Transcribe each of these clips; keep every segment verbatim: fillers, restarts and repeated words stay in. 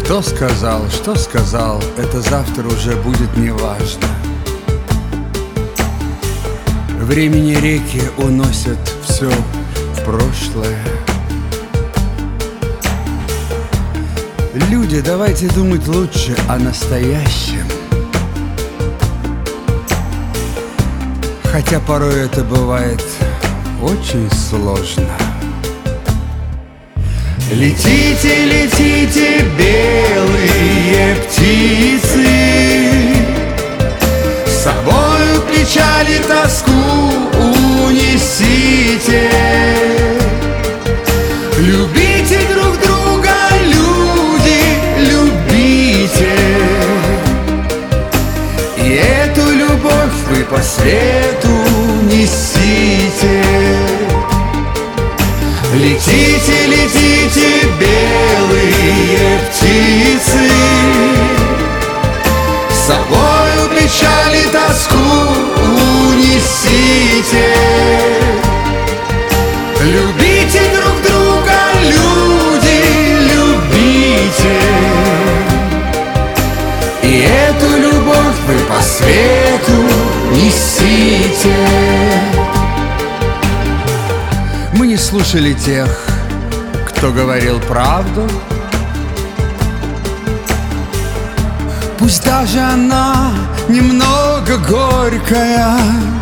Кто сказал, что сказал, это завтра уже будет неважно. Времени реки уносят все в прошлое. Люди, давайте думать лучше о настоящем. Хотя порой это бывает очень сложно. Летите, летите, белые птицы, с собою печаль и тоску унесите. Любите друг друга, люди, любите, и эту любовь вы по свету несите. Летите, летите, белые птицы, с собою печаль и тоску унесите. Любите друг друга, люди, любите, и эту любовь вы по свету несите. Мы не слушали тех, кто говорил правду. Пусть даже она немного горькая.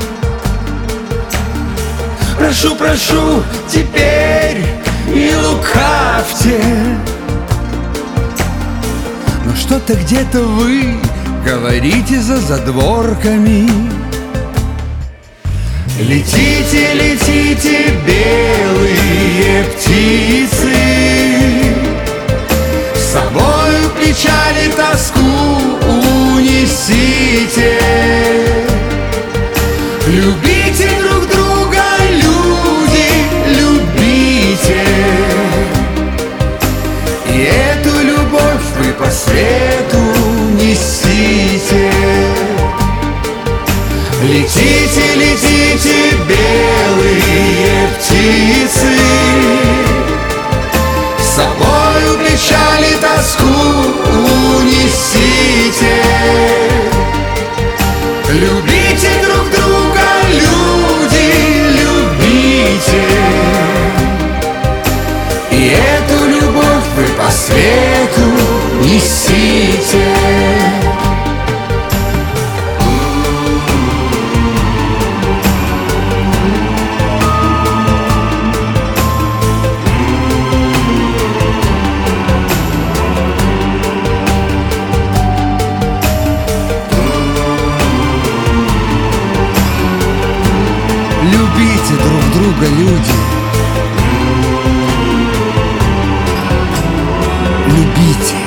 Прошу, прошу, теперь не лукавьте. Но что-то где-то вы говорите за задворками. Летите, летите, белые птицы, с собою печаль и тоску унесите. Любите друг друга, люди, любите, и эту любовь вы по свету несите. Летите, летите, белые птицы, с собою печаль и тоску унесите. Любите друг друга, люди, любите, и эту любовь вы по свету несите. Любите друг друга, люди, любите.